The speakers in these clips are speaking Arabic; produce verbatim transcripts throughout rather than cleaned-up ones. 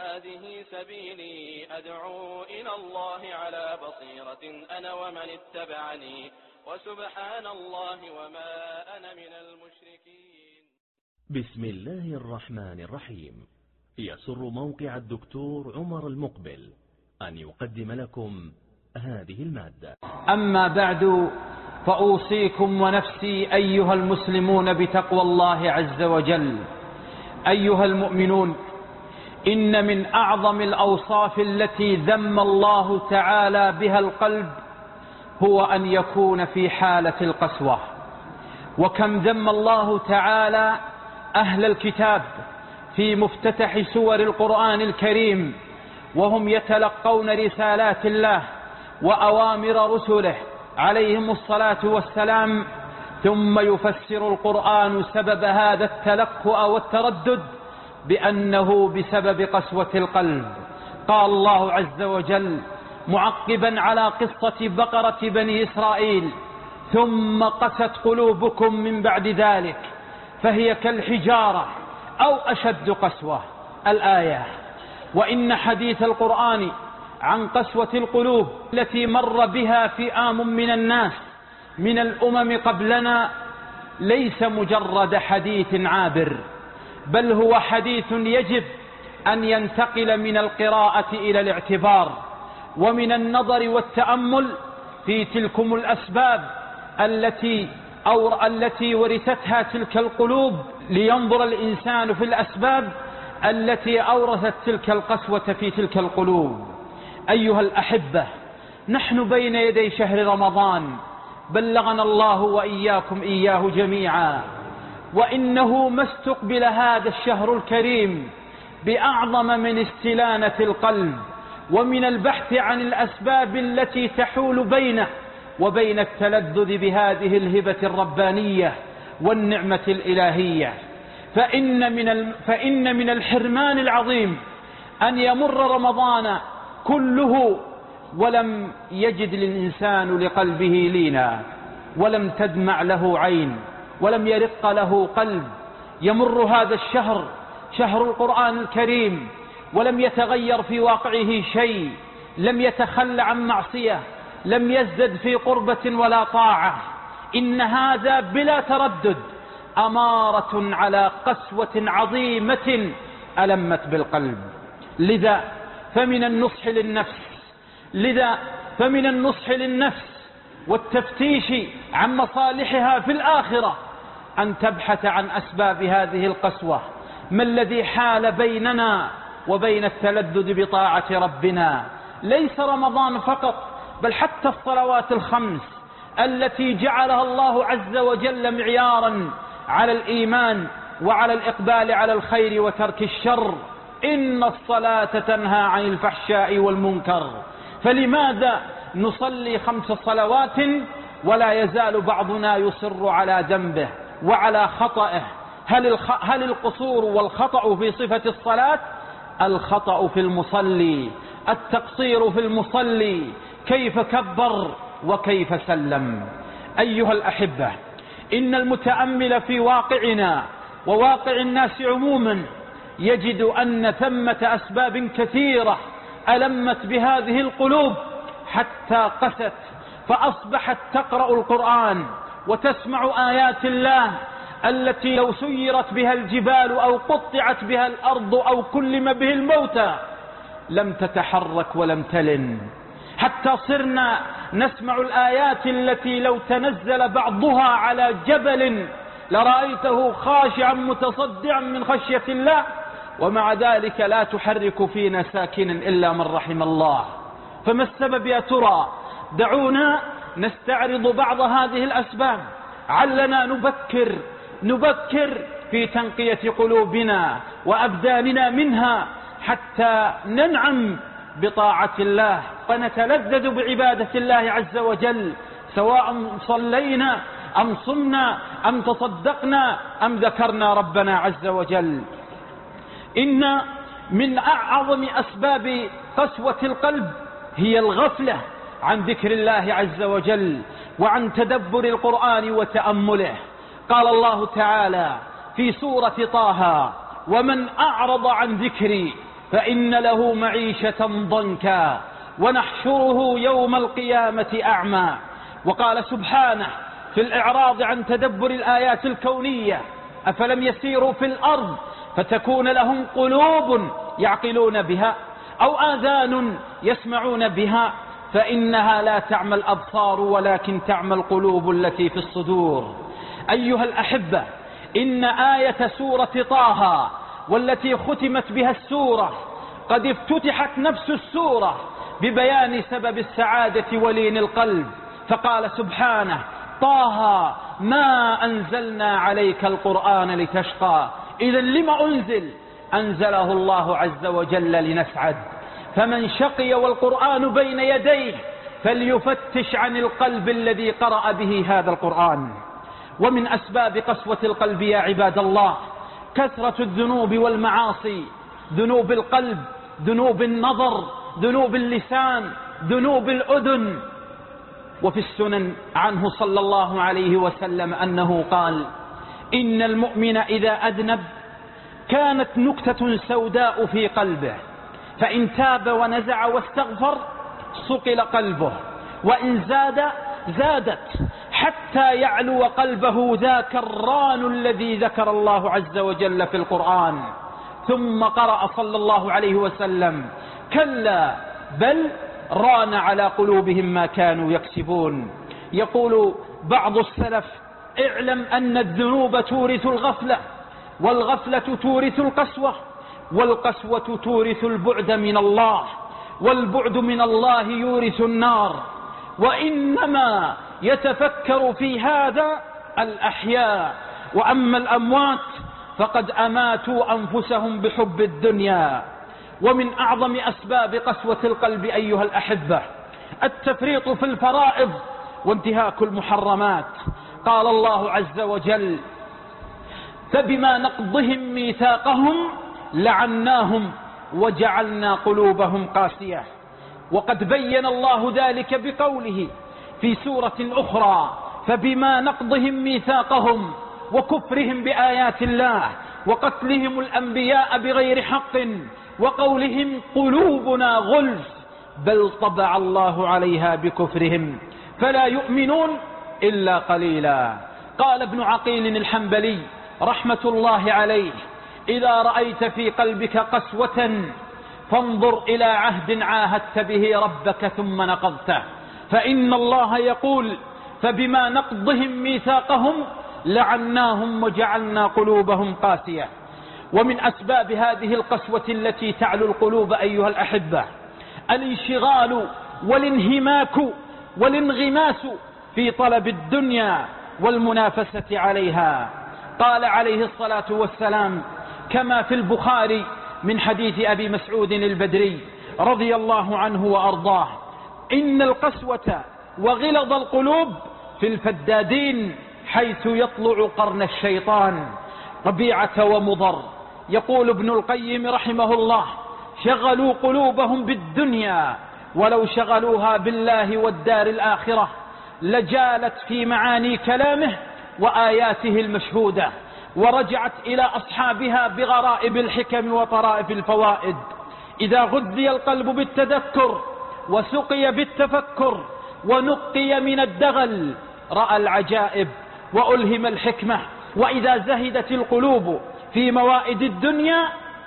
هذه سبيلي أدعو إلى الله على بصيرة أنا ومن اتبعني وسبحان الله وما أنا من المشركين. بسم الله الرحمن الرحيم. يسر موقع الدكتور عمر المقبل أن يقدم لكم هذه المادة. أما بعد، فأوصيكم ونفسي أيها المسلمون بتقوى الله عز وجل. أيها المؤمنون، إن من أعظم الأوصاف التي ذم الله تعالى بها القلب هو أن يكون في حالة القسوة. وكم ذم الله تعالى أهل الكتاب في مفتتح سور القرآن الكريم وهم يتلقون رسالات الله وأوامر رسله عليهم الصلاة والسلام، ثم يفسر القرآن سبب هذا التلقؤ والتردد بأنه بسبب قسوة القلب. قال الله عز وجل معقبا على قصة بقرة بني إسرائيل: ثم قست قلوبكم من بعد ذلك فهي كالحجارة أو أشد قسوة. الآية. وإن حديث القرآن عن قسوة القلوب التي مر بها فئام من الناس من الأمم قبلنا ليس مجرد حديث عابر، بل هو حديث يجب أن ينتقل من القراءة إلى الاعتبار ومن النظر والتأمل في تلكم الأسباب التي أو التي ورثتها تلك القلوب، لينظر الإنسان في الأسباب التي أورثت تلك القسوة في تلك القلوب. أيها الأحبة، نحن بين يدي شهر رمضان بلغنا الله وإياكم إياه جميعا، وإنه ما استقبل هذا الشهر الكريم بأعظم من استلانة القلب ومن البحث عن الأسباب التي تحول بينه وبين التلذذ بهذه الهبة الربانية والنعمة الإلهية. فإن من, فإن من الحرمان العظيم أن يمر رمضان كله ولم يجد الإنسان لقلبه لينا، ولم تدمع له عين، ولم يرق له قلب. يمر هذا الشهر، شهر القرآن الكريم، ولم يتغير في واقعه شيء، لم يتخل عن معصية، لم يزدد في قربة ولا طاعة. إن هذا بلا تردد أمارة على قسوة عظيمة ألمت بالقلب. لذا فمن النصح للنفس لذا فمن النصح للنفس والتفتيش عن مصالحها في الآخرة أن تبحث عن أسباب هذه القسوة. ما الذي حال بيننا وبين التلذذ بطاعة ربنا؟ ليس رمضان فقط، بل حتى الصلوات الخمس التي جعلها الله عز وجل معيارا على الإيمان وعلى الإقبال على الخير وترك الشر. إن الصلاة تنهى عن الفحشاء والمنكر. فلماذا نصلي خمس صلوات ولا يزال بعضنا يصر على ذنبه وعلى خطئه؟ هل, الخ... هل القصور والخطأ في صفة الصلاة؟ الخطأ في المصلي، التقصير في المصلي، كيف كبر وكيف سلم. أيها الأحبة، إن المتأمل في واقعنا وواقع الناس عموما يجد أن ثمة أسباب كثيرة ألمت بهذه القلوب حتى قست، فأصبحت تقرأ القرآن وتسمع آيات الله التي لو سيرت بها الجبال أو قطعت بها الأرض أو كلم به الموتى لم تتحرك ولم تلن، حتى صرنا نسمع الآيات التي لو تنزل بعضها على جبل لرأيته خاشعا متصدعا من خشية الله، ومع ذلك لا تحرك فينا ساكن إلا من رحم الله. فما السبب يا ترى؟ دعونا نستعرض بعض هذه الأسباب علنا نبكر نبكر في تنقية قلوبنا وأبداننا منها حتى ننعم بطاعة الله ونتلذذ بعبادة الله عز وجل، سواء صلينا أم صمنا أم تصدقنا أم ذكرنا ربنا عز وجل. إن من أعظم أسباب قسوة القلب هي الغفلة عن ذكر الله عز وجل وعن تدبر القرآن وتأمله. قال الله تعالى في سورة طه: ومن أعرض عن ذكري فإن له معيشة ضنكا ونحشره يوم القيامة أعمى. وقال سبحانه في الإعراض عن تدبر الآيات الكونية: أفلم يسيروا في الأرض فتكون لهم قلوب يعقلون بها أو آذان يسمعون بها فإنها لا تعمى الأبصار ولكن تعمى القلوب التي في الصدور. أيها الأحبة، إن آية سورة طه والتي ختمت بها السورة قد افتتحت نفس السورة ببيان سبب السعادة ولين القلب، فقال سبحانه: طه ما أنزلنا عليك القرآن لتشقى. إذا لما أنزل؟ أنزله الله عز وجل لنسعد. فمن شقي والقرآن بين يديه فليفتش عن القلب الذي قرأ به هذا القرآن. ومن أسباب قسوة القلب يا عباد الله كثرة الذنوب والمعاصي، ذنوب القلب، ذنوب النظر، ذنوب اللسان، ذنوب الأذن. وفي السنن عنه صلى الله عليه وسلم أنه قال: إن المؤمن إذا أذنب كانت نكتة سوداء في قلبه، فإن تاب ونزع واستغفر صقل قلبه، وإن زاد زادت حتى يعلو قلبه ذاك الران الذي ذكر الله عز وجل في القرآن. ثم قرأ صلى الله عليه وسلم: كلا بل ران على قلوبهم ما كانوا يكسبون. يقول بعض السلف: اعلم أن الذنوب تورث الغفلة، والغفلة تورث القسوة، والقسوة تورث البعد من الله، والبعد من الله يورث النار. وإنما يتفكر في هذا الأحياء، وأما الأموات فقد أماتوا أنفسهم بحب الدنيا. ومن أعظم أسباب قسوة القلب أيها الأحبة التفريط في الفرائض وانتهاك المحرمات. قال الله عز وجل: فبما نقضهم ميثاقهم لعناهم وجعلنا قلوبهم قاسية. وقد بين الله ذلك بقوله في سورة أخرى: فبما نقضهم ميثاقهم وكفرهم بآيات الله وقتلهم الأنبياء بغير حق وقولهم قلوبنا غلف بل طبع الله عليها بكفرهم فلا يؤمنون إلا قليلا. قال ابن عقيل الحنبلي رحمة الله عليه: إذا رأيت في قلبك قسوة فانظر إلى عهد عاهدت به ربك ثم نقضته، فإن الله يقول: فبما نقضهم ميثاقهم لعناهم وجعلنا قلوبهم قاسية. ومن أسباب هذه القسوة التي تعلو القلوب أيها الأحبة الانشغال والانهماك والانغماس في طلب الدنيا والمنافسة عليها. قال عليه الصلاة والسلام كما في البخاري من حديث أبي مسعود البدري رضي الله عنه وأرضاه: إن القسوة وغلظ القلوب في الفدادين حيث يطلع قرن الشيطان. ربيعة ومضر. يقول ابن القيم رحمه الله: شغلوا قلوبهم بالدنيا ولو شغلوها بالله والدار الآخرة لجالت في معاني كلامه وآياته المشهودة، ورجعت إلى أصحابها بغرائب الحكم وطرائف الفوائد. إذا غذي القلب بالتذكر وسقي بالتفكر ونقي من الدغل رأى العجائب وألهم الحكمة. وإذا زهدت القلوب في موائد الدنيا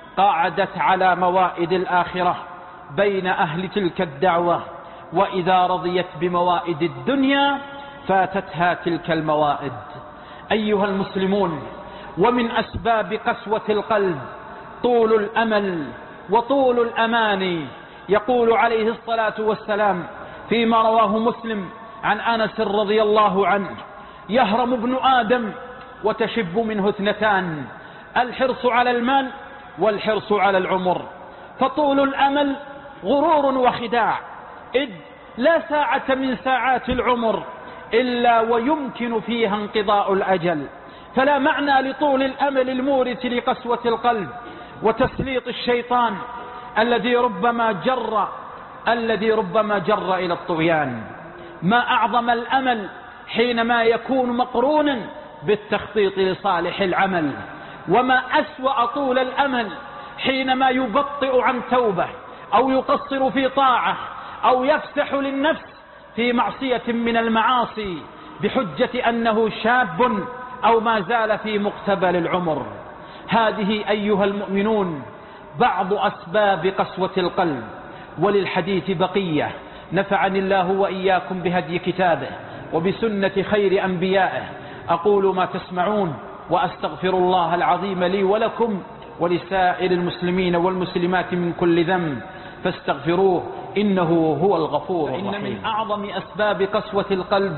قاعدت على موائد الآخرة بين أهل تلك الدعوة، وإذا رضيت بموائد الدنيا فاتتها تلك الموائد. أيها المسلمون، ومن أسباب قسوة القلب طول الأمل وطول الأماني. يقول عليه الصلاة والسلام فيما رواه مسلم عن أنس رضي الله عنه: يهرم ابن آدم وتشب منه اثنتان: الحرص على المال والحرص على العمر. فطول الأمل غرور وخداع، إذ لا ساعة من ساعات العمر إلا ويمكن فيها انقضاء الأجل. فلا معنى لطول الأمل المورث لقسوة القلب وتسليط الشيطان الذي ربما جر الذي ربما جر إلى الطغيان. ما أعظم الأمل حينما يكون مقرونا بالتخطيط لصالح العمل، وما أسوأ طول الأمل حينما يبطئ عن توبة أو يقصر في طاعة أو يفسح للنفس في معصية من المعاصي بحجة أنه شاب أو ما زال في مقتبل العمر. هذه أيها المؤمنون بعض أسباب قسوة القلب، وللحديث بقية. نفعني الله وإياكم بهدي كتابه وبسنة خير أنبيائه. أقول ما تسمعون وأستغفر الله العظيم لي ولكم ولسائر المسلمين والمسلمات من كل ذنب فاستغفروه إنه هو الغفور الرحيم. إن من أعظم أسباب قسوة القلب،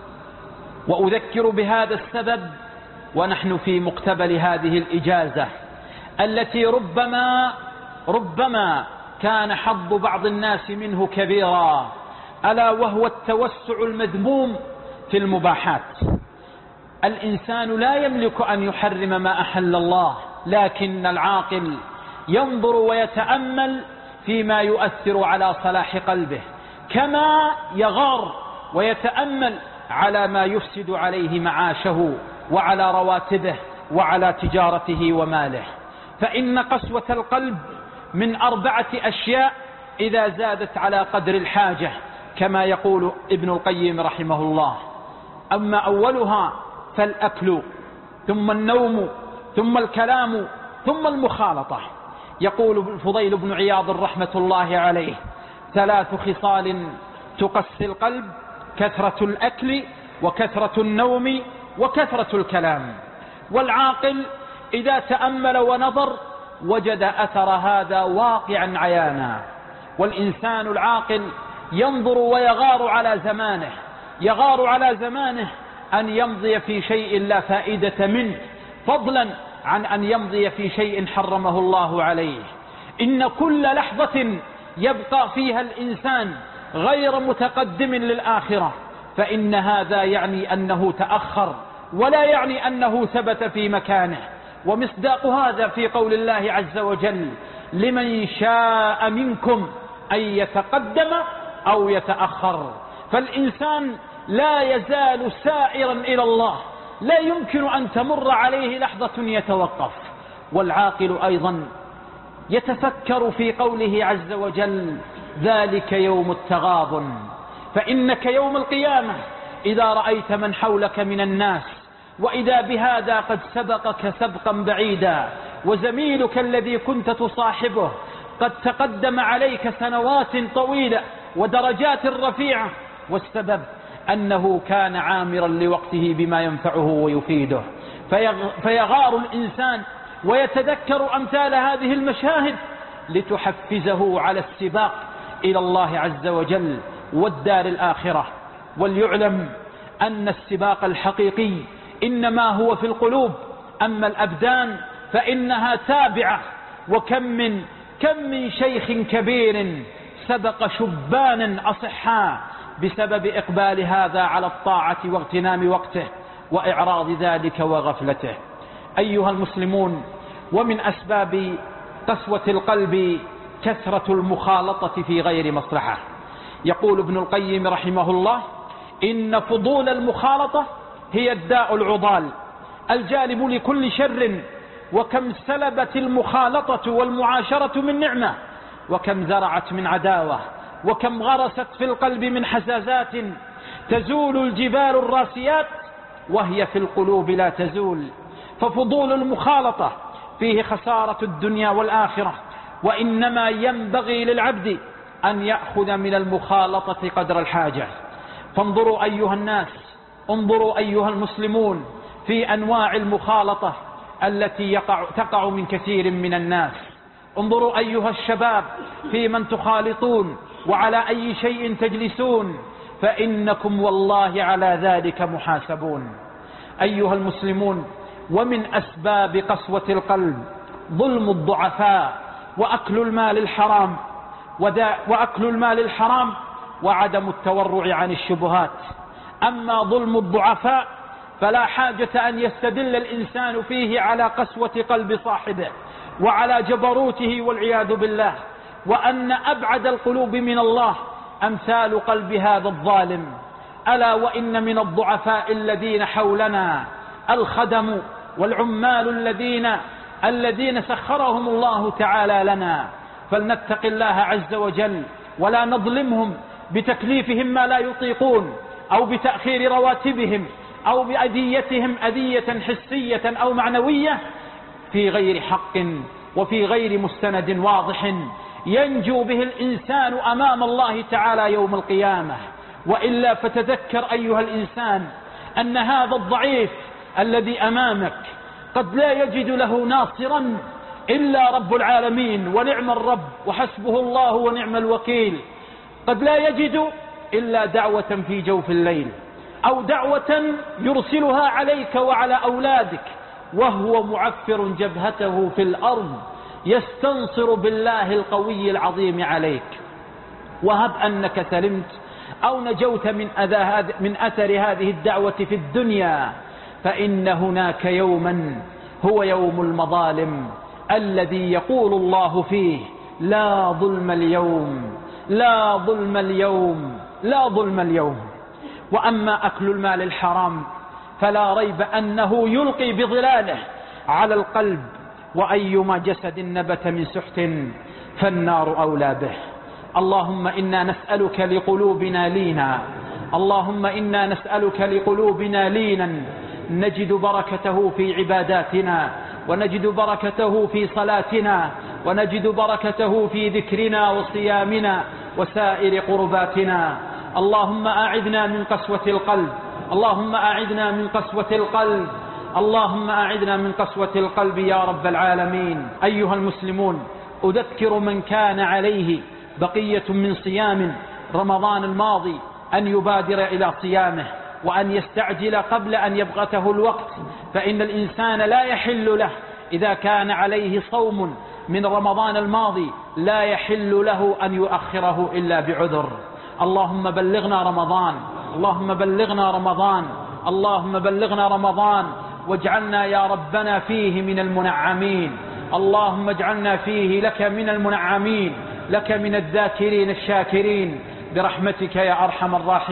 وأذكر بهذا السبب ونحن في مقتبل هذه الإجازة التي ربما ربما كان حظ بعض الناس منه كبيرا، ألا وهو التوسع المذموم في المباحات. الإنسان لا يملك أن يحرم ما أحل الله، لكن العاقل ينظر ويتأمل فيما يؤثر على صلاح قلبه، كما يغار ويتأمل على ما يفسد عليه معاشه وعلى رواتبه وعلى تجارته وماله. فإن قسوة القلب من أربعة أشياء إذا زادت على قدر الحاجة كما يقول ابن القيم رحمه الله. أما أولها فالأكل، ثم النوم، ثم الكلام، ثم المخالطة. يقول الفضيل بن عياض رحمة الله عليه: ثلاث خصال تقسي القلب: كثرة الأكل وكثرة النوم وكثرة الكلام. والعاقل إذا تأمل ونظر وجد أثر هذا واقعا عيانا. والإنسان العاقل ينظر ويغار على زمانه، يغار على زمانه أن يمضي في شيء لا فائدة منه، فضلا عن أن يمضي في شيء حرمه الله عليه. إن كل لحظة يبقى فيها الإنسان غير متقدم للآخرة فإن هذا يعني أنه تأخر، ولا يعني أنه ثبت في مكانه. ومصداق هذا في قول الله عز وجل: لمن شاء منكم أن يتقدم أو يتأخر. فالإنسان لا يزال سائرا إلى الله، لا يمكن أن تمر عليه لحظة يتوقف. والعاقل أيضا يتفكر في قوله عز وجل: ذلك يوم التغابن. فإنك يوم القيامة إذا رأيت من حولك من الناس وإذا بهذا قد سبقك سبقا بعيدا، وزميلك الذي كنت تصاحبه قد تقدم عليك سنوات طويلة ودرجات رفيعة، والسبب أنه كان عامرا لوقته بما ينفعه ويفيده، فيغار الإنسان ويتذكر أمثال هذه المشاهد لتحفزه على السباق إلى الله عز وجل والدار الآخرة. وليعلم أن السباق الحقيقي إنما هو في القلوب، أما الأبدان فإنها تابعة. وكم من كم من شيخ كبير سبق شبانا أصحاء بسبب إقبال هذا على الطاعة واغتنام وقته وإعراض ذلك وغفلته. أيها المسلمون، ومن أسباب قسوة القلب كثرة المخالطة في غير مصلحة. يقول ابن القيم رحمه الله: إن فضول المخالطة هي الداء العضال الجالب لكل شر، وكم سلبت المخالطة والمعاشرة من نعمة، وكم زرعت من عداوة، وكم غرست في القلب من حزازات تزول الجبال الراسيات وهي في القلوب لا تزول. ففضول المخالطة فيه خسارة الدنيا والآخرة، وإنما ينبغي للعبد أن يأخذ من المخالطة قدر الحاجة. فانظروا أيها الناس، انظروا أيها المسلمون في أنواع المخالطة التي يقع تقع من كثير من الناس. انظروا أيها الشباب في من تخالطون وعلى أي شيء تجلسون، فإنكم والله على ذلك محاسبون. أيها المسلمون، ومن أسباب قسوة القلب ظلم الضعفاء وأكل المال الحرام وأكل المال الحرام وعدم التورع عن الشبهات. أما ظلم الضعفاء فلا حاجة أن يستدل الإنسان فيه على قسوة قلب صاحبه وعلى جبروته والعياذ بالله، وأن أبعد القلوب من الله أمثال قلب هذا الظالم. ألا وإن من الضعفاء الذين حولنا الخدم والعمال الذين الذين سخرهم الله تعالى لنا، فلنتق الله عز وجل ولا نظلمهم بتكليفهم ما لا يطيقون، أو بتأخير رواتبهم، أو بأذيتهم أذية حسية أو معنوية في غير حق وفي غير مستند واضح ينجو به الإنسان أمام الله تعالى يوم القيامة. وإلا فتذكر أيها الإنسان أن هذا الضعيف الذي أمامك قد لا يجد له ناصرا إلا رب العالمين، ونعم الرب وحسبه الله ونعم الوكيل. قد لا يجد إلا دعوة في جوف الليل، أو دعوة يرسلها عليك وعلى أولادك وهو معفر جبهته في الأرض يستنصر بالله القوي العظيم عليك. وهب أنك سلمت أو نجوت من, أذى من أثر هذه الدعوة في الدنيا، فإن هناك يوما هو يوم المظالم الذي يقول الله فيه: لا ظلم اليوم، لا ظلم اليوم، لا ظلم اليوم. وأما أكل المال الحرام فلا ريب أنه يلقي بظلاله على القلب، وأيما جسد نبت من سحت فالنار أولى به. اللهم إنا نسألك لقلوبنا لينا، اللهم إنا نسألك لقلوبنا لينا نجد بركته في عباداتنا، ونجد بركته في صلاتنا، ونجد بركته في ذكرنا وصيامنا وسائر قرباتنا. اللهم أعذنا من قسوة القلب، اللهم أعذنا من قسوة القلب، اللهم أعذنا من قسوة القلب يا رب العالمين. أيها المسلمون، أذكر من كان عليه بقية من صيام رمضان الماضي أن يبادر إلى صيامه، وأن يستعجل قبل أن يبغته الوقت، فإن الإنسان لا يحل له إذا كان عليه صوم من رمضان الماضي لا يحل له أن يؤخره إلا بعذر. اللهم بلغنا رمضان، اللهم بلغنا رمضان، اللهم بلغنا رمضان، واجعلنا يا ربنا فيه من المنعمين. اللهم اجعلنا فيه لك من المنعمين، لك من الذاكرين الشاكرين، برحمتك يا أرحم الراحمين.